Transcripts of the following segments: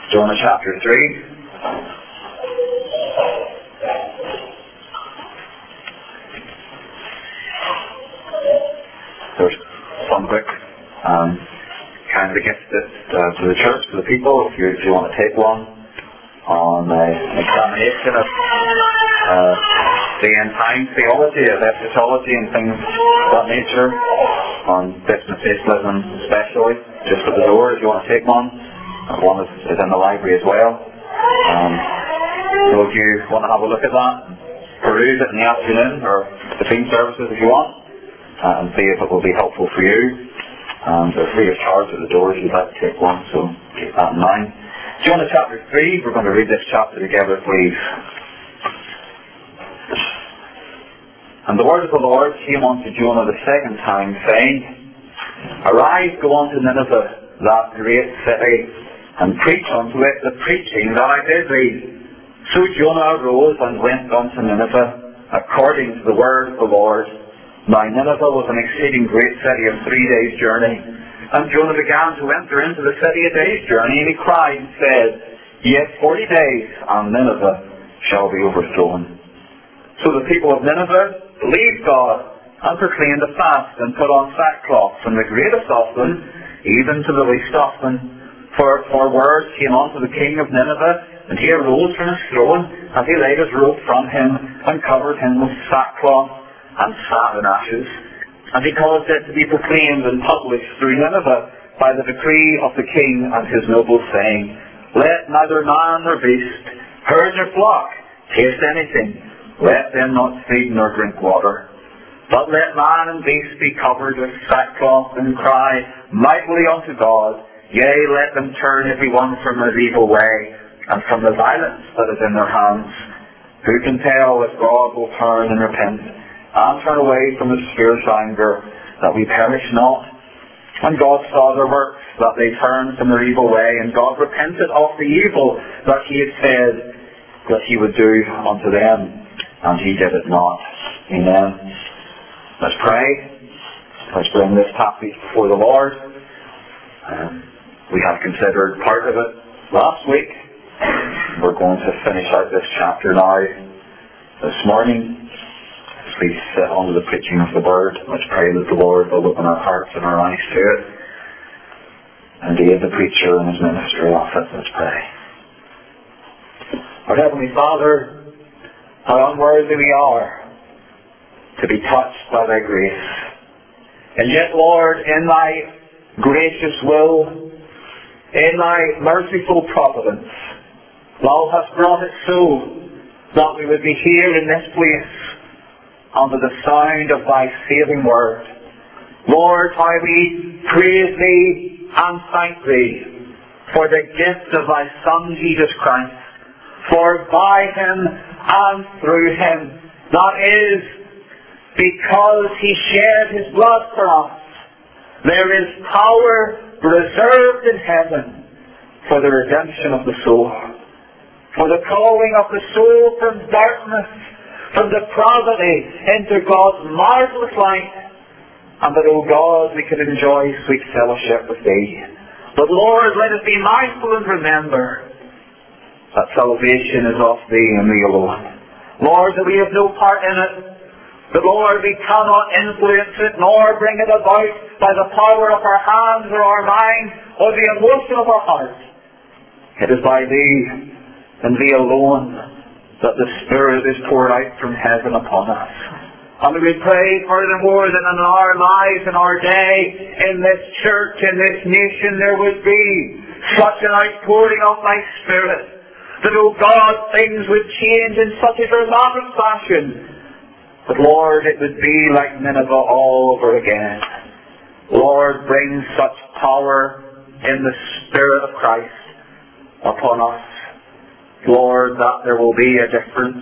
Jonah chapter 3. There's some quick kind of gifts to the church, to the people, if you want to take one, on an examination of the end time theology, of eschatology and things of that nature, on dispensationalism especially, just at the door if you want to take one. One is in the library as well. So if you want to have a look at that, peruse it in the afternoon or between services if you want, and see if it will be helpful for you. They're free of charge at the door if you'd like to take one, so keep that in mind. Jonah chapter 3, we're going to read this chapter together, please. And the word of the Lord came unto Jonah the second time, saying, Arise, go unto Nineveh, that great city, and preach unto it the preaching that I bid thee. So Jonah arose and went unto Nineveh, according to the word of the Lord. Now Nineveh was an exceeding great city of 3 days' journey. And Jonah began to enter into the city a day's journey, and he cried and said, Yet 40 days, and Nineveh shall be overthrown. So the people of Nineveh believed God, and proclaimed a fast, and put on sackcloth, from the greatest of them, even to the least of them. For words came unto the king of Nineveh, and he arose from his throne, and he laid his robe from him, and covered him with sackcloth, and sat in ashes. And he caused it to be proclaimed and published through Nineveh by the decree of the king and his nobles, saying, Let neither man nor beast, herd nor flock, taste anything. Let them not feed nor drink water. But let man and beast be covered with sackcloth, and cry mightily unto God. Yea, let them turn every one from his evil way, and from the violence that is in their hands. Who can tell if God will turn and repent, and turn away from his fierce anger, that we perish not? And God saw their works, that they turned from their evil way, and God repented of the evil that he had said that he would do unto them, and he did it not. Amen. Let's pray. Let's bring this passage before the Lord. We have considered part of it last week. We're going to finish out this chapter now this morning. Please sit under the preaching of the word. Let's pray that the Lord will open our hearts and our eyes to it, and aid the preacher in his ministry of it. Let's pray. Our Heavenly Father, how unworthy we are to be touched by thy grace. And yet, Lord, in thy gracious will, in thy merciful providence, thou hast brought it so that we would be here in this place under the sound of thy saving word. Lord, how we praise thee and thank thee for the gift of thy Son Jesus Christ, for by him and through him, that is, because he shed his blood for us, there is power reserved in heaven for the redemption of the soul, for the calling of the soul from darkness, from depravity into God's marvellous light, and that, O God, we could enjoy sweet fellowship with thee. But Lord, let us be mindful and remember that salvation is of thee and thee alone. Lord, that we have no part in it, that, Lord, we cannot influence it, nor bring it about by the power of our hands or our minds or the emotion of our heart. It is by thee and thee alone that the Spirit is poured out from heaven upon us. And we pray furthermore that in our lives, in our day, in this church, in this nation, there would be such an outpouring of thy Spirit, that, O God, things would change in such a dramatic fashion, that, Lord, it would be like Nineveh all over again. Lord, bring such power in the Spirit of Christ upon us, Lord, that there will be a difference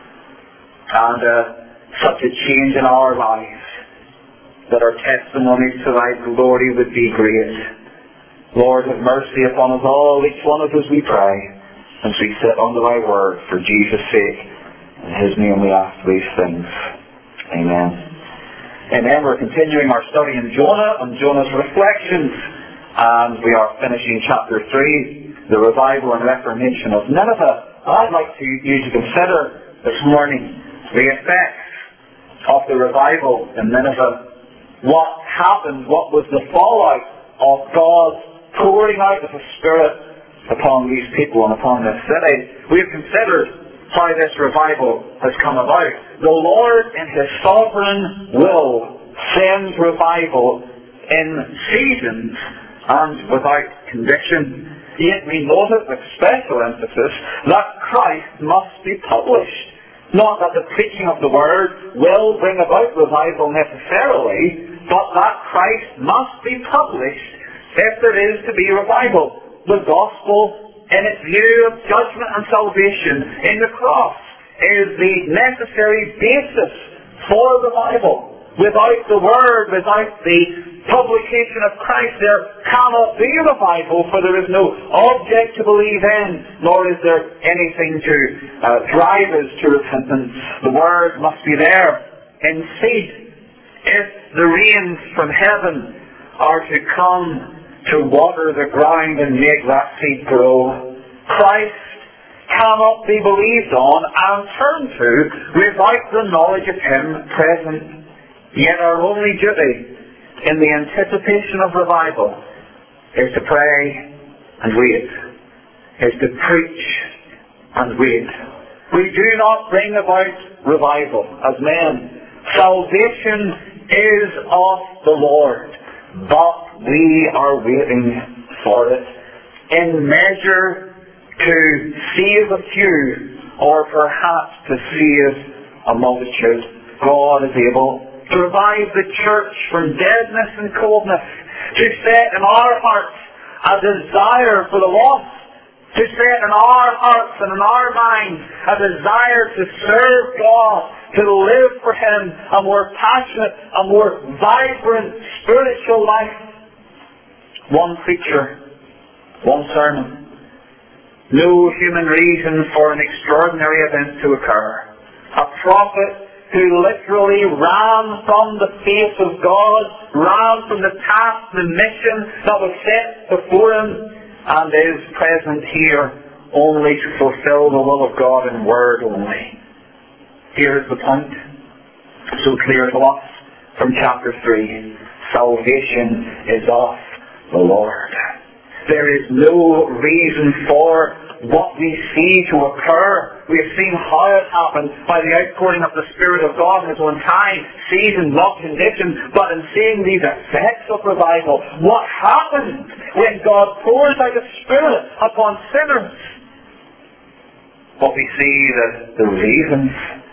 and such a change in our lives, that our testimonies to thy glory would be great. Lord, have mercy upon us all, each one of us, we pray, as we sit under thy word for Jesus' sake. In his name we ask these things. Amen. Amen. We're continuing our study in Jonah and Jonah's reflections, and we are finishing chapter 3. the revival and reformation of Nineveh. I'd like you to consider this morning the effects of the revival in Nineveh. What happened? What was the fallout of God pouring out of His Spirit upon these people and upon this city? We have considered how this revival has come about. The Lord, in His sovereign will, sends revival in seasons and without condition. Yet we notice with special emphasis that Christ must be published. Not that the preaching of the Word will bring about revival necessarily, but that Christ must be published if there is to be revival. The gospel, in its view of judgment and salvation in the cross, is the necessary basis for revival. Without the Word, without the publication of Christ, there cannot be revival, for there is no object to believe in, nor is there anything to drive us to repentance. The Word must be there in seed. If the rains from heaven are to come to water the ground and make that seed grow, Christ cannot be believed on and turned to without the knowledge of Him present. Yet our only duty in the anticipation of revival is to pray and wait, is to preach and wait. We do not bring about revival as men. Salvation is of the Lord, but we are waiting for it in measure to save a few, or perhaps to save a multitude. God is able to revive the church from deadness and coldness, to set in our hearts a desire for the lost, to set in our hearts and in our minds a desire to serve God, to live for Him, a more passionate, a more vibrant spiritual life. One preacher, one sermon, no human reason for an extraordinary event to occur. A prophet who literally ran from the face of God, ran from the task, the mission that was set before him, and is present here only to fulfill the will of God in word only. Here is the point, so clear to us from chapter 3. Salvation is of the Lord. There is no reason for what we see to occur. We have seen how it happened by the outpouring of the Spirit of God in His own time, season, not condition, but in seeing these effects of revival. What happens when God pours out His Spirit upon sinners? But we see that the reasons,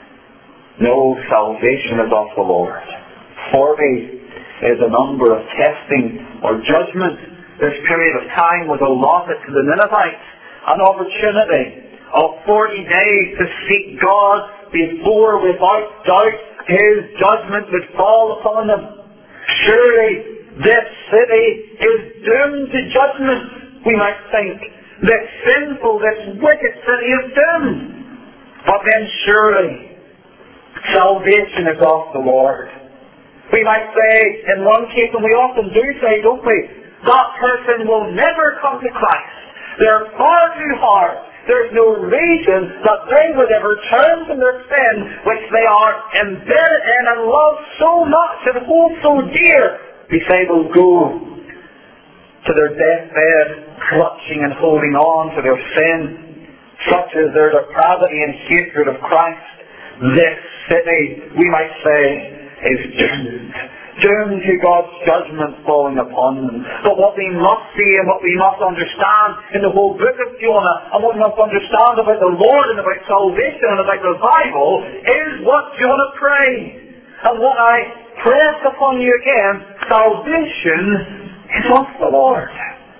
no, salvation is of the Lord. 40 is a number of testing or judgment. This period of time was allotted to the Ninevites, an opportunity of 40 days to seek God before, without doubt, His judgment would fall upon them. Surely this city is doomed to judgment, we might think. This sinful, this wicked city is doomed. But then surely salvation is of the Lord. We might say, in one case, and we often do say, don't we, that person will never come to Christ. They're far too hard. There's no reason that they would ever turn from their sin, which they are embedded in and love so much and hold so dear. We say they'll go to their deathbed, clutching and holding on to their sin, such as their depravity and hatred of Christ. This city, we might say, is doomed. Doomed to God's judgment falling upon them. But what we must see and what we must understand in the whole book of Jonah, and what we must understand about the Lord and about salvation and about revival, is what Jonah prayed. And what I press upon you again, salvation is of the Lord,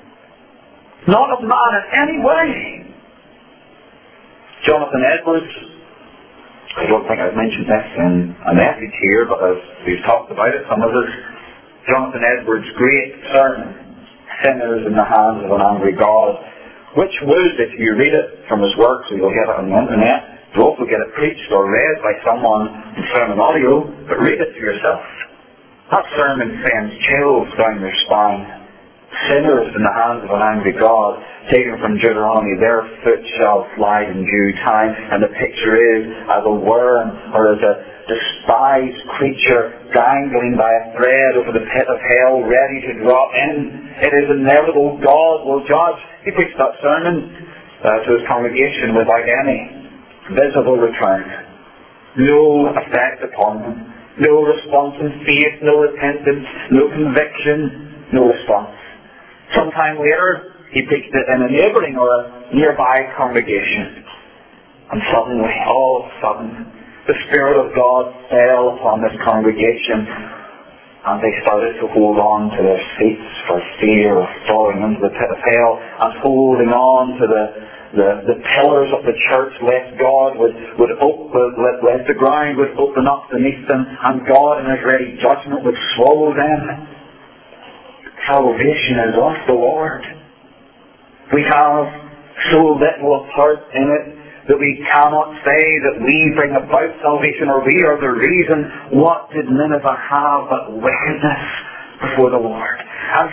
not of man in any way. Jonathan Edwards, I don't think I've mentioned this in a message here, but as we've talked about it, some of us, Jonathan Edwards' great sermon, Sinners in the Hands of an Angry God, which would, if you read it from his works, you'll get it on the internet, you'll also get it preached or read by someone in sermon audio, but read it to yourself. That sermon sends chills down your spine. sinners in the hands of an angry God, taken from Deuteronomy, their foot shall slide in due time. And the picture is as a worm or as a despised creature dangling by a thread over the pit of hell, ready to drop in. It is inevitable. God will judge. He preached that sermon to his congregation without any visible return. No effect upon them. No response in faith, no repentance, no conviction, no response. Sometime later, he preached it in a neighbouring or a nearby congregation. And suddenly, all of a sudden, the Spirit of God fell upon this congregation, and they started to hold on to their seats for fear of falling into the pit of hell, and holding on to the pillars of the church, lest God lest the ground would open up beneath them, and God in His ready judgment would swallow them. Salvation is of the Lord. We have so little a part in it that we cannot say that we bring about salvation or we are the reason. What did Nineveh have but wickedness before the Lord? And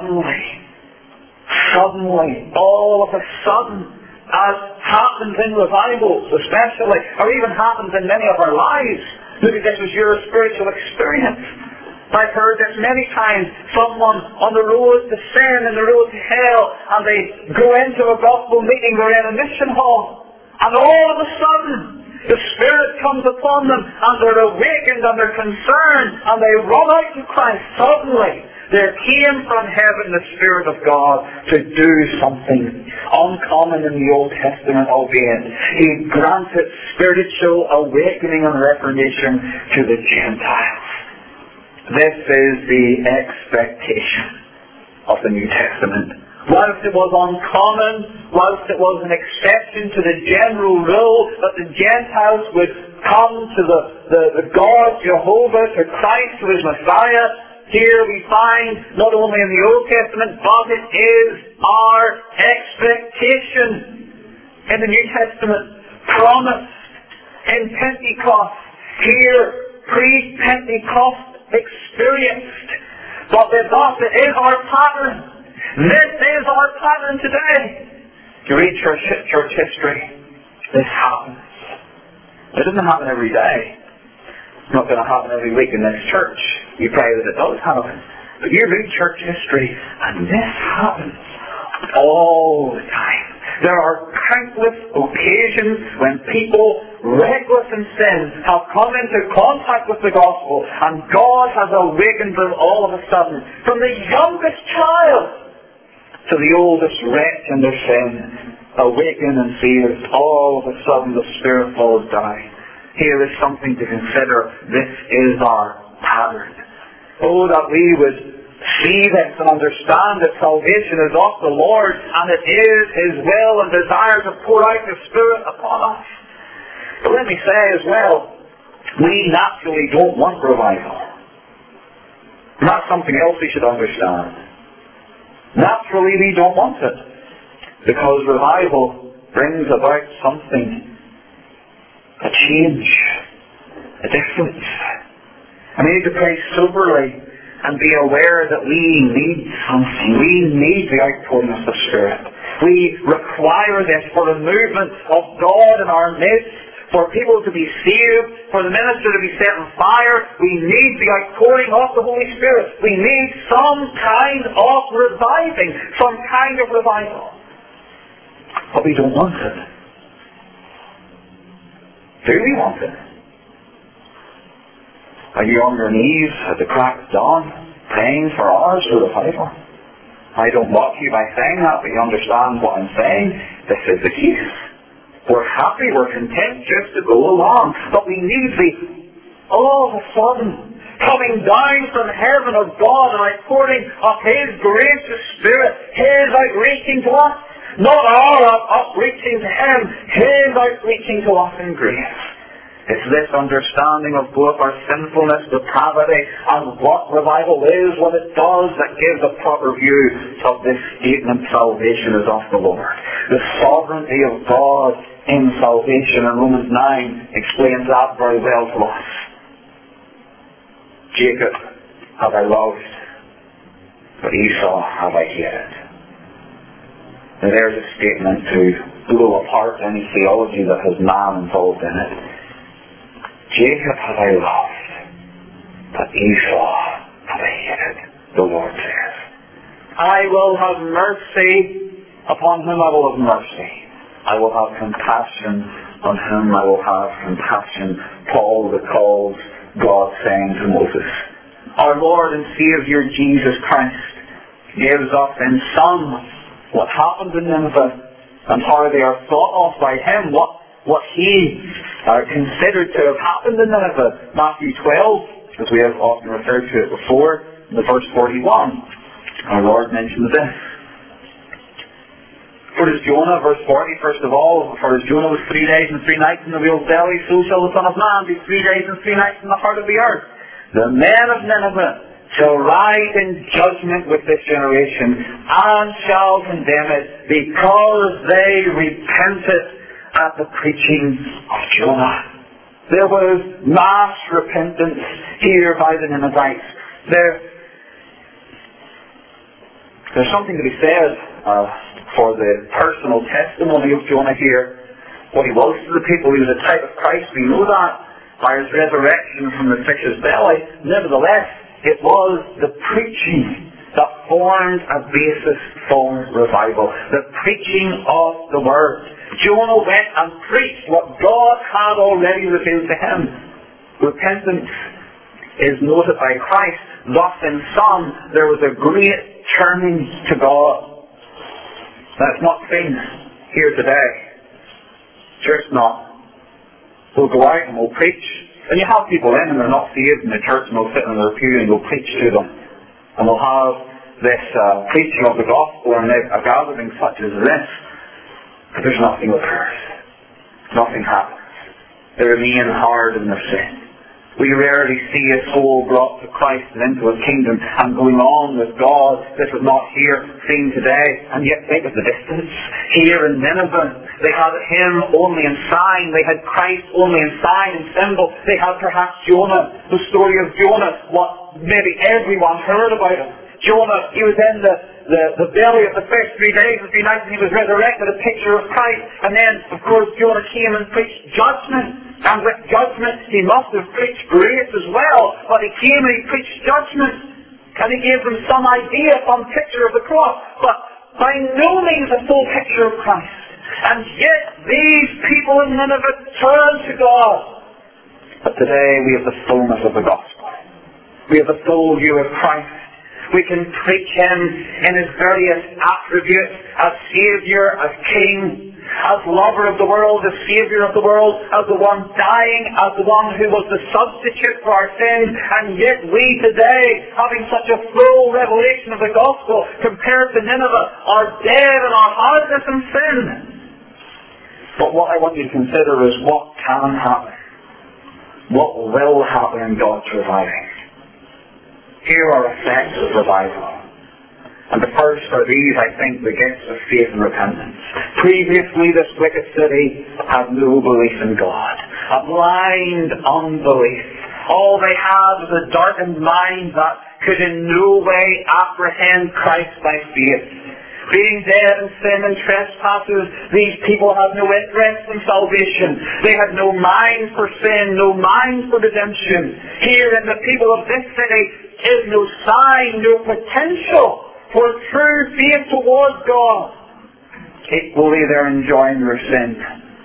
suddenly, all of a sudden, as happens in revivals especially, or even happens in many of our lives, maybe this was your spiritual experience. I've heard this many times. Someone on the road to sin and the road to hell, and they go into a gospel meeting, they're in a mission hall, and all of a sudden the Spirit comes upon them, and they're awakened and they're concerned, and they run out to Christ. Suddenly there came from heaven the Spirit of God to do something uncommon in the Old Testament, albeit He granted spiritual awakening and reformation to the Gentiles. This is the expectation of the New Testament. Whilst it was uncommon, whilst it was an exception to the general rule that the Gentiles would come to the God Jehovah, to Christ who is Messiah, here we find, not only in the Old Testament, but it is our expectation in the New Testament, promised in Pentecost, here pre-Pentecost experienced. But thus it is our pattern. This is our pattern today. You read church history, this happens. It doesn't happen every day. It's not going to happen every week in this church. You pray that it does happen. But you read church history, and this happens all the time. There are countless occasions when people, reckless in sin, have come into contact with the gospel, and God has awakened them all of a sudden. From the youngest child to the oldest wretch in their sin, awakened and saved, all of a sudden the Spirit falls down. Here is something to consider. This is our pattern. Oh, that we would see this and understand that salvation is of the Lord, and it is His will and desire to pour out His Spirit upon us. But let me say as well, we naturally don't want revival. And that's something else we should understand. Naturally we don't want it, because revival brings about something, a change, a difference. And we need to pray soberly and be aware that we need something. We need the outpouring of the Spirit. We require this for the movement of God in our midst, for people to be saved, for the minister to be set on fire. We need the outpouring of the Holy Spirit. We need some kind of reviving, some kind of revival. But we don't want it. Do we want it? Are you on your knees at the crack of dawn, praying for hours for revival? I don't mock you by saying that, but you understand what I'm saying. This is the case. We're happy, we're content just to go along, but we need the, all of a sudden, coming down from heaven of God, an outpouring of His gracious Spirit, His outreaching to us. Not our outreaching to Him, His outreaching to us in grace. It's this understanding of both our sinfulness, depravity, and what revival is, what it does, that gives a proper view of this statement, salvation is of the Lord. The sovereignty of God in salvation in Romans 9 explains that very well to us. Jacob have I loved, but Esau have I hated. Now there's a statement to blow apart any theology that has man involved in it. Jacob have I loved, but Esau have I hated, the Lord says. I will have mercy upon whom I will have mercy. I will have compassion on whom I will have compassion. Paul recalls God saying to Moses, our Lord and Saviour Jesus Christ gives us in sum what happened in Nineveh and how they are thought of by Him, what He considered to have happened in Nineveh. Matthew 12, as we have often referred to it before, in the verse 41, our Lord mentions this. For as Jonah, verse 40, first of all, for as Jonah was 3 days and 3 nights in the whale's belly, so shall the Son of Man be 3 days and 3 nights in the heart of the earth. The men of Nineveh shall rise in judgment with this generation, and shall condemn it, because they repented at the preaching of Jonah. There was mass repentance here by the Ninevites. There's something to be said for the personal testimony of Jonah here. What he was to the people, he was a type of Christ, we know that, by his resurrection from the fish's belly. Nevertheless, it was the preaching that formed a basis for revival. The preaching of the Word. Jonah went and preached what God had already revealed to him. Repentance is noted by Christ. Thus in some, there was a great turning to God. That's not seen here today. Church not. We'll go out and we'll preach. And you have people in and they're not saved in the church, and they'll sit in their pew and we'll preach to them. And we'll have this preaching of the gospel and a gathering such as this. But there's nothing occurs. Nothing happens. They remain hard in their sin. We rarely see a soul brought to Christ and into a kingdom and going on with God. This is not here seen today. And yet think of the distance. Here in Nineveh, they had Him only in sign. They had Christ only in sign and symbol. They had perhaps Jonah, the story of Jonah, what maybe everyone heard about him. Jonah, he was in the belly of the fish 3 days and 3 nights, and he was resurrected, a picture of Christ. And then, of course, Jonah came and preached judgment. And with judgment, he must have preached grace as well. But he came and he preached judgment. And he gave them some idea, some picture of the cross. But by no means a full picture of Christ. And yet, these people in Nineveh turned to God. But today, we have the fullness of the gospel. We have the full view of Christ. We can preach Him in His various attributes as Saviour, as King, as lover of the world, as Saviour of the world, as the one dying, as the one who was the substitute for our sins. And yet we today, having such a full revelation of the gospel compared to Nineveh, are dead in our hardness and sin. But what I want you to consider is what can happen. What will happen in God's reviving. Here are effects of revival. And the first are these, I think, the gifts of faith and repentance. Previously, this wicked city had no belief in God. A blind unbelief. All they had was a darkened mind that could in no way apprehend Christ by faith. Being dead in sin and trespasses, these people had no interest in salvation. They had no mind for sin, no mind for redemption. Here in the people of this city is no sign, no potential for true faith towards God. Equally, they're enjoying their sin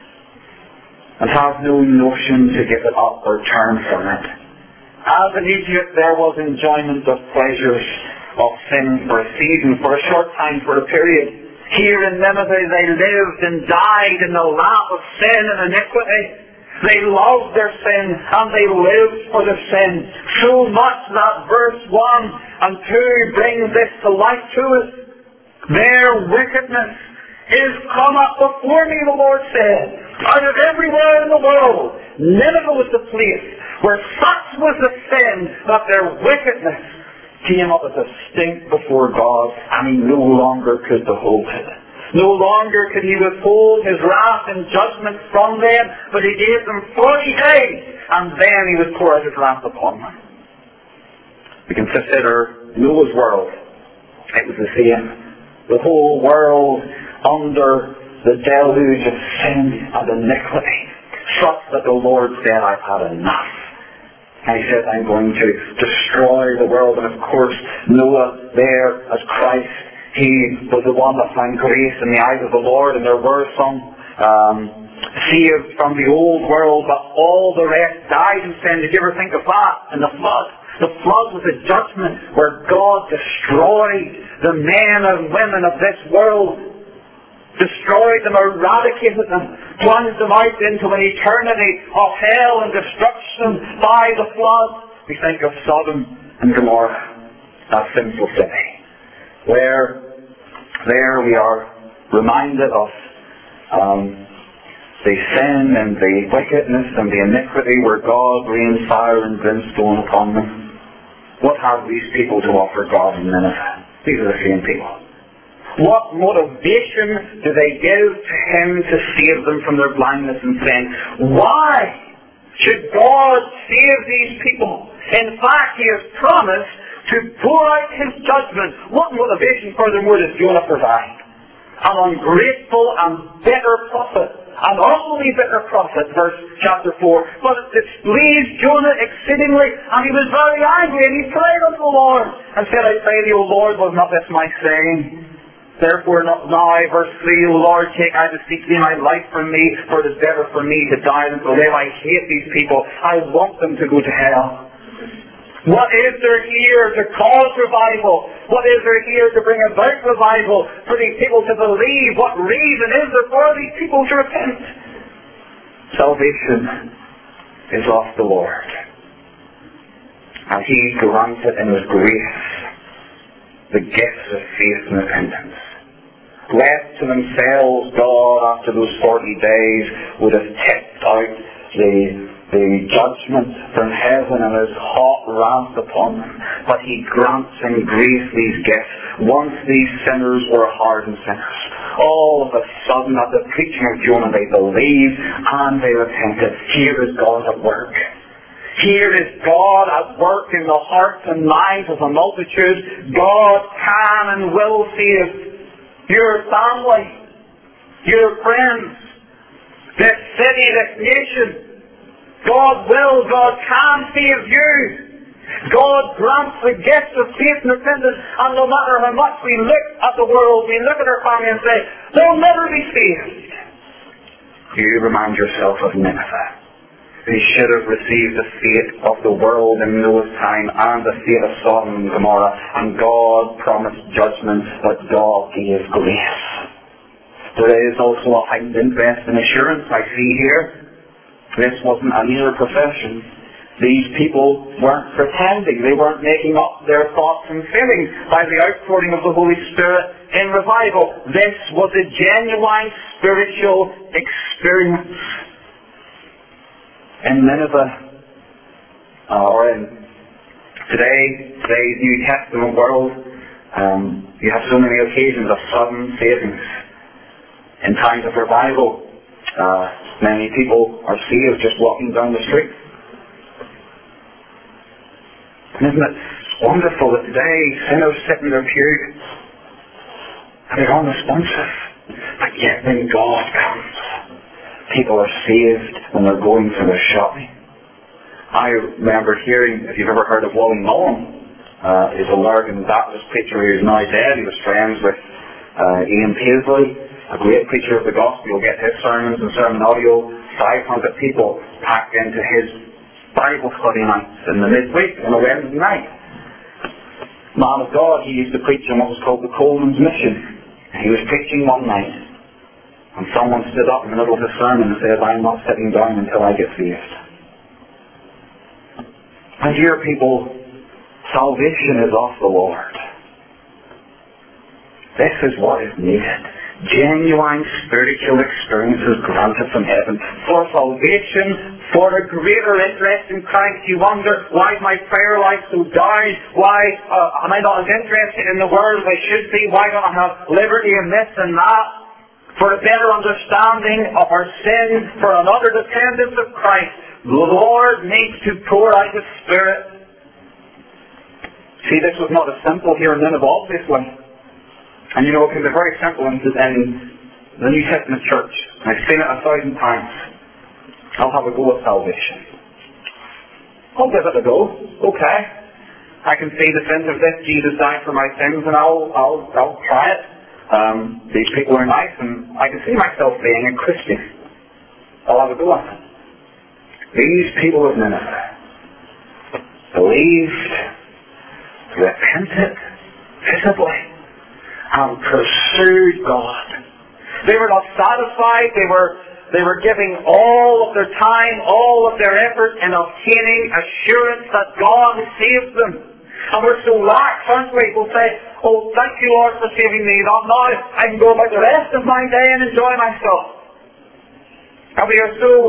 and have no notion to give it up or turn from it. As in Egypt, there was enjoyment of pleasures of sin for a season, for a short time, for a period. Here in Nineveh, they lived and died in the lap of sin and iniquity. They loved their sin and they lived for their sin. So much that verse 1 and 2 brings this to light to us. Their wickedness is come up before me, the Lord said. Out of everywhere in the world, Nineveh was the place where such was the sin that their wickedness came up as a stink before God, and He no longer could behold it. No longer could He withhold His wrath and judgment from them, but He gave them 40 days, and then He would pour out His wrath upon them. We can consider Noah's world It was the same. The whole world under the deluge of sin and iniquity, such that the Lord said, I've had enough. And he said, I'm going to destroy the world. And of course, Noah there as Christ, he was the one that found grace in the eyes of the Lord, and there were some saved from the old world, but all the rest died in sin. Did you ever think of that in the flood? The flood was a judgment where God destroyed the men and women of this world, destroyed them, eradicated them, plunged them out into an eternity of hell and destruction by the flood. We think of Sodom and Gomorrah, that sinful city, where there we are reminded of the sin and the wickedness and the iniquity where God rained fire and brimstone upon them. What have these people to offer God in Nineveh? These are the same people. What motivation do they give to Him to save them from their blindness and sin? Why should God save these people? In fact, He has promised to pour out His judgment. What motivation furthermore does Jonah provide? An ungrateful and bitter prophet. An utterly bitter prophet, verse chapter 4. But it displeased Jonah exceedingly, and he was very angry, and he prayed unto the Lord, and said, I say thee, O Lord, was not this my saying? Therefore not now, verse 3, O Lord, take, I beseech thee, my life from me, for it is better for me to die than to live. I hate these people. I want them to go to hell. What is there here to cause revival? What is there here to bring about revival for these people to believe? What reason is there for these people to repent? Salvation is of the Lord. And He granted in His grace the gifts of faith and repentance. Left to themselves, God, after those 40 days, would have tipped out the judgment from heaven and His hot wrath upon them. But He grants in grace these gifts. Once these sinners were hardened sinners, all of a sudden at the preaching of Jonah they believed and they repented. Here is God at work. Here is God at work in the hearts and minds of the multitude. God can and will save your family, your friends, this city, this nation. God will, God can save you. God grants the gift of faith and repentance, and no matter how much we look at the world, we look at our family and say, they'll never be saved. You remind yourself of Nineveh. They should have received the fate of the world in Noah's time and the fate of Sodom and Gomorrah, and God promised judgment, but God gave grace. There is also a heightened interest and assurance I see here. This wasn't a mere profession. These people weren't pretending. They weren't making up their thoughts and feelings by the outpouring of the Holy Spirit in revival. This was a genuine spiritual experience. In Nineveh, or in today's New Testament world, you have so many occasions of sudden savings. In times of revival, many people are saved just walking down the street. And isn't it wonderful that today sinners sit in their pews and they're unresponsive, but yet when God comes, people are saved when they're going for their shopping. I remember hearing, if you've ever heard of Wally Mullen, is a Lurgan Baptist preacher who is now dead. He was friends with Ian Paisley, a great preacher of the gospel. You'll get his sermons and sermon audio. 500 people packed into his Bible study nights in the midweek on a Wednesday night. Man of God, he used to preach on what was called the Coleman's Mission. And he was preaching one night, and someone stood up in the middle of his sermon and said, I'm not sitting down until I get saved. And here, people, salvation is of the Lord. This is what is needed. Genuine spiritual experiences granted from heaven. For salvation, for a greater interest in Christ. You wonder, why is my prayer life so down? Why am I not as interested in the world as I should be? Why don't I have liberty in this and that? For a better understanding of our sin, for an utter dependence of Christ, the Lord needs to pour out His Spirit. See, this was not as simple here in Nineveh, obviously. And you know, it can be very simple in the New Testament church. I've seen it 1,000 times. I'll have a go at salvation. I'll give it a go. Okay. I can see the sins of this. Jesus died for my sins, and I'll try it. These people are nice, and I can see myself being a Christian. I'll have a go at it. These people of Nineveh believed, repented visibly, and pursued God. They were not satisfied. They were giving all of their time, all of their effort in obtaining assurance that God has saved them. And we're so lax, aren't we? We'll say, oh, thank you, Lord, for saving me. Now I can go about the rest of my day and enjoy myself. And we are so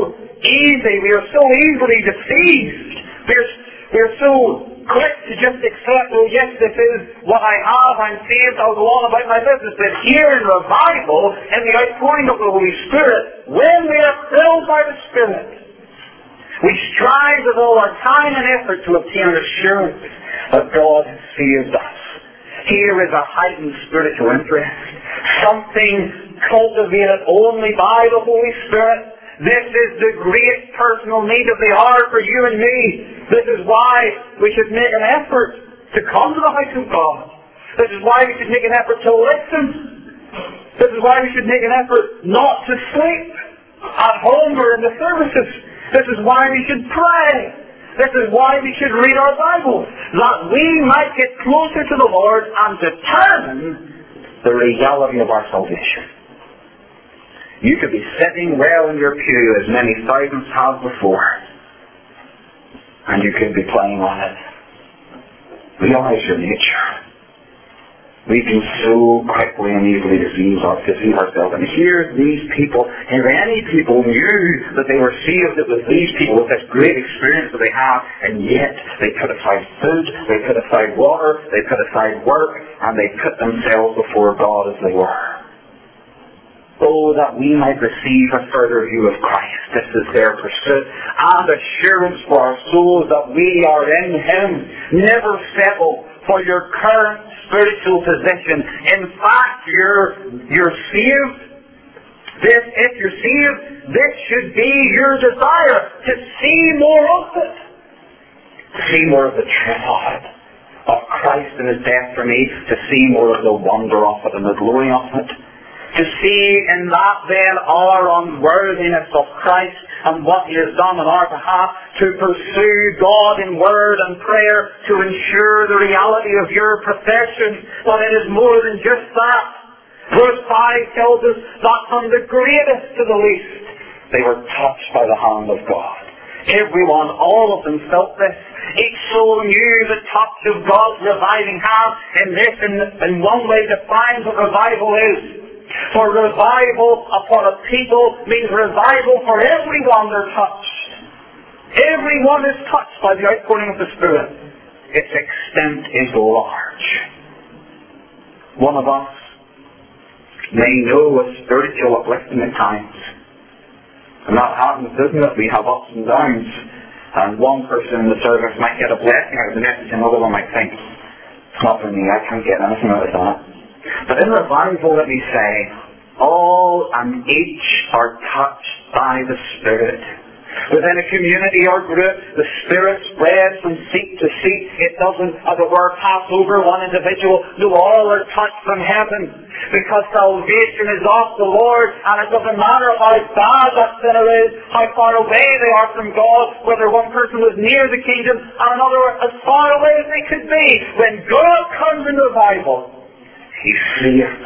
easily deceived. We are so quick to just accept, oh yes, this is what I have, I'm saved, I'll go on about my business. But here in revival, in the outpouring of the Holy Spirit, when we are filled by the Spirit, we strive with all our time and effort to obtain assurance that God has saved us. Here is a heightened spiritual interest, something cultivated only by the Holy Spirit. This is the great personal need of the hour for you and me. This is why we should make an effort to come to the house of God. This is why we should make an effort to listen. This is why we should make an effort not to sleep at home or in the services. This is why we should pray. This is why we should read our Bible. That we might get closer to the Lord and determine the reality of our salvation. You could be sitting well in your pew, as many thousands have before, and you could be playing on it. Realize your nature. We can so quickly and easily deceive ourselves. And here these people, if any people knew that they were saved, it was these people with this great experience that they have, and yet they put aside food, they put aside water, they put aside work, and they put themselves before God as they were. Oh, that we might receive a further view of Christ. This is their pursuit and assurance for our souls that we are in Him. Never settle for your current spiritual position. In fact, you're saved. If you're saved, this should be your desire, to see more of it. To see more of the truth of it. Of Christ and His death for me. To see more of the wonder of it and the glory of it. To see in that then our unworthiness of Christ and what He has done on our behalf, to pursue God in word and prayer, to ensure the reality of your profession. But it is more than just that. Verse 5 tells us that from the greatest to the least, they were touched by the hand of God. Everyone, all of them felt this. Each soul knew the touch of God's reviving hand, and this in one way defines what revival is. For revival upon a people means revival for everyone they're touched. Everyone is touched by the outpouring of the Spirit. Its extent is large. One of us may know a spiritual uplifting at times. And that happens, isn't it? We have ups and downs. And one person in the service might get a blessing out of the message, another one might think, it's not for me, I can't get anything out of that. But in revival, let me say, all and each are touched by the Spirit. Within a community or group, the Spirit spreads from seat to seat. It doesn't, as it were, pass over one individual. No, all are touched from heaven. Because salvation is of the Lord, and it doesn't matter how bad that sinner is, how far away they are from God, whether one person was near the kingdom and another as far away as they could be. When God comes in revival, He saves.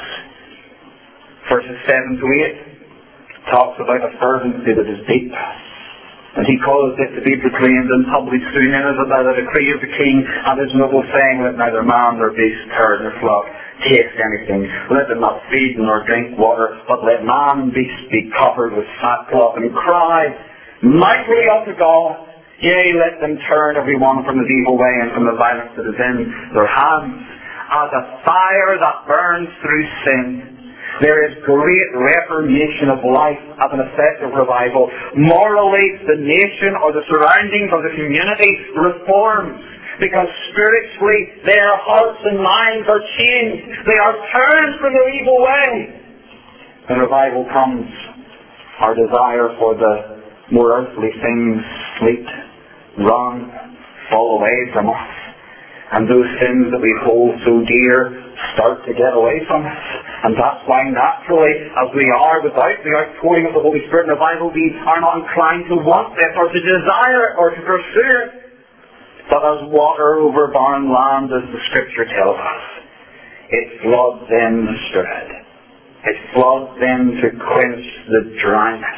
Verses 7 to 8 talks about a fervency that is deep. And He caused it to be proclaimed in public soon by the decree of the king and His noble saying, let neither man nor beast, herd nor flock taste anything. Let them not feed nor drink water, but let man and beast be covered with sackcloth, and cry mightily unto God. Yea, let them turn every one from his evil way and from the violence that is in their hands. As a fire that burns through sin, there is great reformation of life as an effect of revival. Morally, the nation or the surroundings of the community reforms. Because spiritually their hearts and minds are changed. They are turned from their evil way. When revival comes, our desire for the more earthly things, sleep, run, fall away from us. And those sins that we hold so dear start to get away from us. And that's why naturally, as we are without the outpouring of the Holy Spirit in revival, we are not inclined to want this or to desire it or to pursue it. But as water over barren land, as the Scripture tells us, it floods in the Spirit. It floods in to quench the dryness.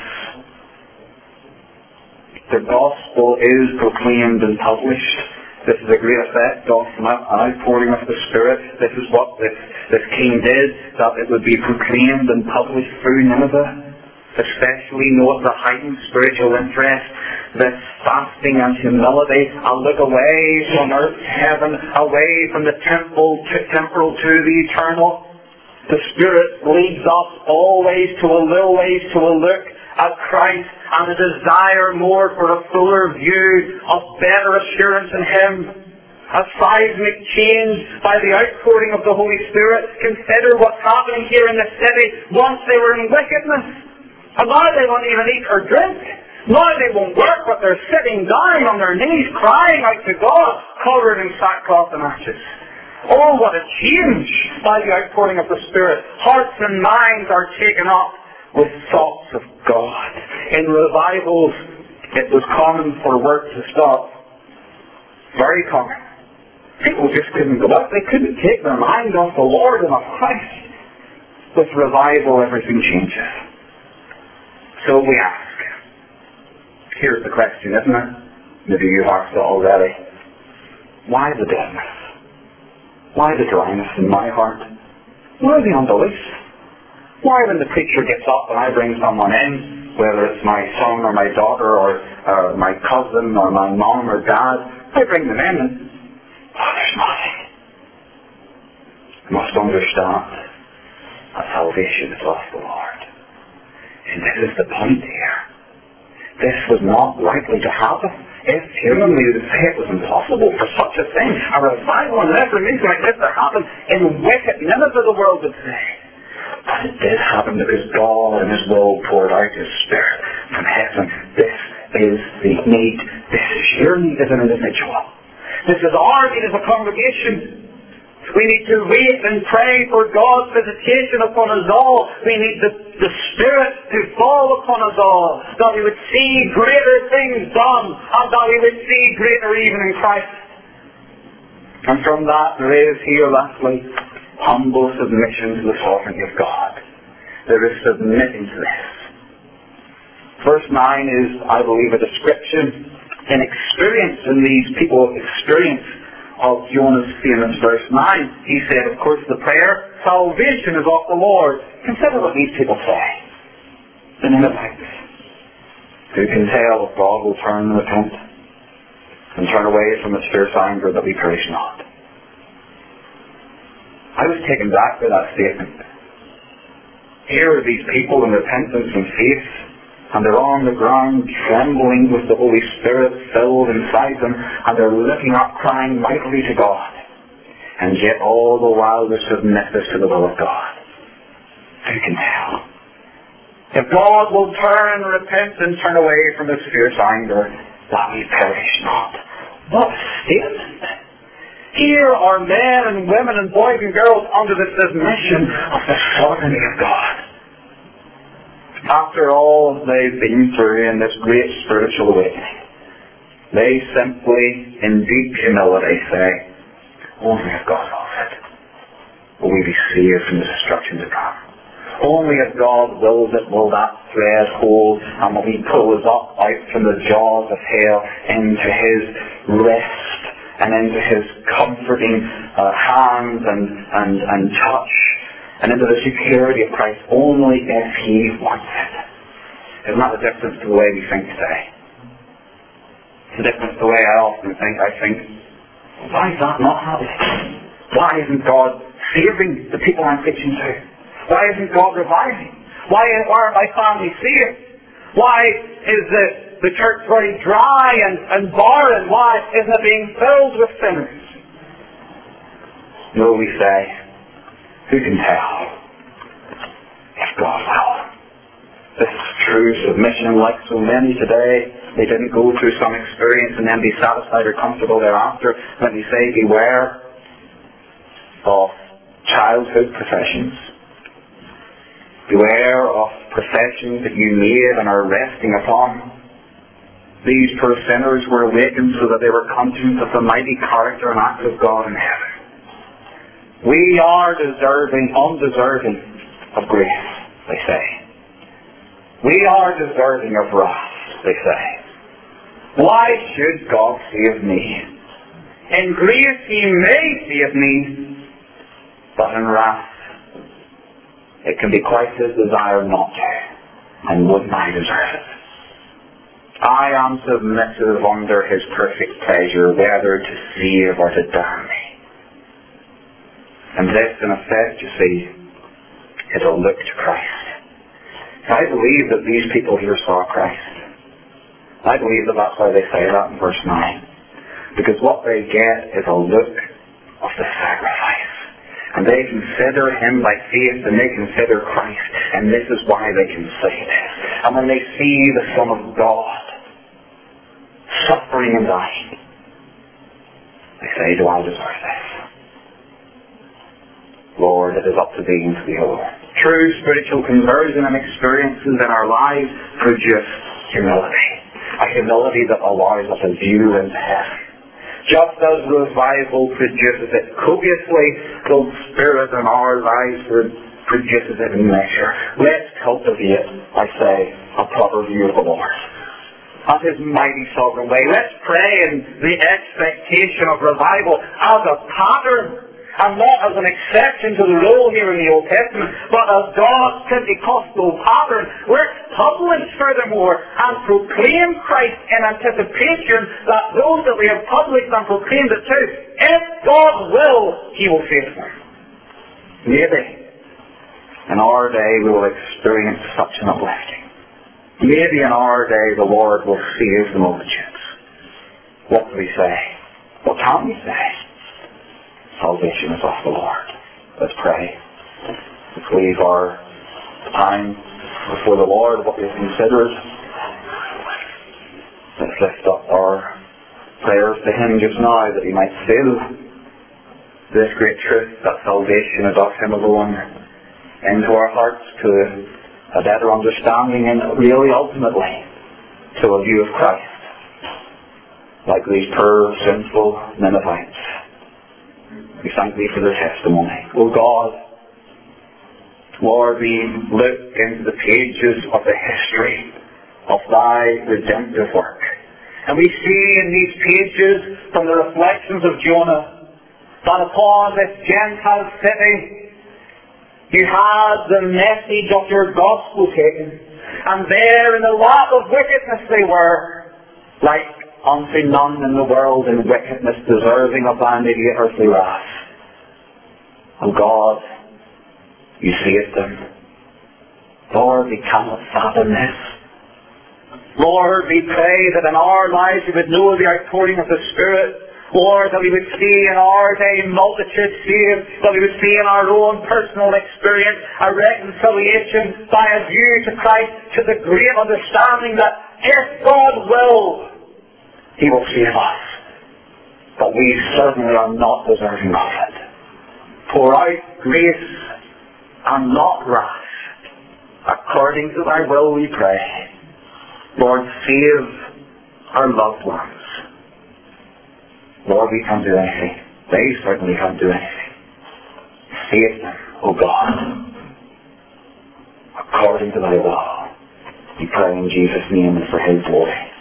The gospel is proclaimed and published. This is a great effect of an outpouring of the Spirit. This is what this king did, that it would be proclaimed and published through Nineveh. Especially note the heightened spiritual interest, this fasting and humility, a look away from earth, heaven, away from the temporal to the eternal. The Spirit leads us always to a little ways to a look at Christ and a desire more for a fuller view of better assurance in Him. A seismic change by the outpouring of the Holy Spirit. Consider what's happening here in the city. Once they were in wickedness, and now they won't even eat or drink. Now they won't work, but they're sitting down on their knees, crying out to God, covered in sackcloth and ashes. Oh, what a change by the outpouring of the Spirit. Hearts and minds are taken up with thoughts of God. In revivals, it was common for work to stop. Very common. People just couldn't go up. They couldn't take their mind off the Lord and of Christ. With revival, everything changes. So we ask. Here's the question, isn't it? Maybe you've asked it already. Why the deadness? Why the dryness in my heart? Why the unbelief? Why when the preacher gets up and I bring someone in, whether it's my son or my daughter or my cousin or my mom or dad, I bring them in and, there's nothing. You must understand that salvation is of the Lord. And this is the point here. This was not likely to happen. If humanly we would say it was impossible for such a thing, a revival and reformation like this to happen in wicked Nineveh, the world would say. But it did happen because God in His will poured out His Spirit from heaven. This is the need. This is your need as an individual. This is our need as a congregation. We need to wait and pray for God's visitation upon us all. We need the Spirit to fall upon us all, that we would see greater things done, and that we would see greater even in Christ. And from that there is here, lastly, humble submission to the sovereignty of God. There is submitting to this. Verse 9 is, I believe, a description, an experience in these people, experience of Jonah's famous verse 9. He said, of course, the prayer, salvation is of the Lord. Consider what these people say. The Ninevites. Who can tell if God will turn and repent and turn away from His fierce anger that we perish not? I was taken back by that statement. Here are these people in repentance and faith, and they're on the ground trembling with the Holy Spirit filled inside them, and they're looking up crying mightily to God. And yet all the while they're submissive to the will of God. Who can tell? If God will turn and repent and turn away from His fierce anger, that we perish not. What a statement! Here are men and women and boys and girls under the submission of the sovereignty of God. After all they've been through in this great spiritual awakening, they simply, in deep humility, say, only if God wills it will we be saved from the destruction to come. Only if God wills it will that thread hold, and will He pull us up out from the jaws of hell into His rest and into His comforting hands and touch, and into the security of Christ, only if He wants it. Isn't that the difference to the way we think today? It's the difference to the way I often think. I think, why is that not happening? Why isn't God saving the people I'm preaching to? Why isn't God reviving? Why aren't my family saved? Why is the the church very dry and barren? Why isn't it being filled with sinners? No, we say, who can tell? If God will. This is true submission. Like so many today, they didn't go through some experience and then be satisfied or comfortable thereafter. Let me say, beware of childhood professions. Beware of professions that you made and are resting upon. These poor sinners were awakened so that they were conscious of the mighty character and acts of God in heaven. We are undeserving of grace, they say. We are deserving of wrath, they say. Why should God save me? In grace He may save me, but in wrath it can be quite His desire not to, and wouldn't I deserve it? I am submissive under His perfect pleasure, whether to save or to damn me. And this, in effect, you see, is a look to Christ. I believe that these people here saw Christ. I believe that that's why they say that in verse 9. Because what they get is a look of the sacrifice. And they consider Him by faith, and they consider Christ. And this is why they can say this. And when they see the Son of God suffering and dying, they say, do I deserve this? Lord, it is up to Thee and to Thee alone. True spiritual conversion and experiences in our lives produce humility. A humility that allows us a view into heaven. Just as revival produces it copiously, the Spirit in our lives produces it in measure. Let's cultivate, I say, a proper view of the Lord and His mighty sovereign way. Let's pray in the expectation of revival as a pattern, and not as an exception to the rule here in the Old Testament, but as God's Pentecostal pattern. Let's publish furthermore and proclaim Christ in anticipation that those that we have published and proclaimed it to, if God will, He will save them. Maybe in our day we will experience such an uplifting. Maybe in our day the Lord will save the multitudes. What do we say? What can we say? Salvation is of the Lord. Let's pray. Let's leave our time before the Lord, what we've considered. Let's lift up our prayers to Him just now, that He might fill this great truth, that salvation is of Him alone, into our hearts to a better understanding and really ultimately to a view of Christ, like these poor sinful Ninevites. We thank Thee for their testimony. Oh God, Lord, we look into the pages of the history of Thy redemptive work. And we see in these pages from the reflections of Jonah that upon this Gentile city you had the message of your gospel taken. And there in the lap of wickedness they were, like unto none in the world in wickedness deserving of Thy immediate earthly wrath. Oh God, You saved them. Lord, we cannot fathom this. Lord, we pray that in our lives we would know the outpouring of the Spirit. Lord, that we would see in our day multitudes saved, that we would see in our own personal experience a reconciliation by a view to Christ, to the great understanding that if God will, He will save us. But we certainly are not deserving of it. Pour out grace and not wrath. According to Thy will we pray. Lord, save our loved ones. Lord, we can't do anything. They certainly can't do anything. Save them, O God. According to Thy will. We pray in Jesus' name and for His glory.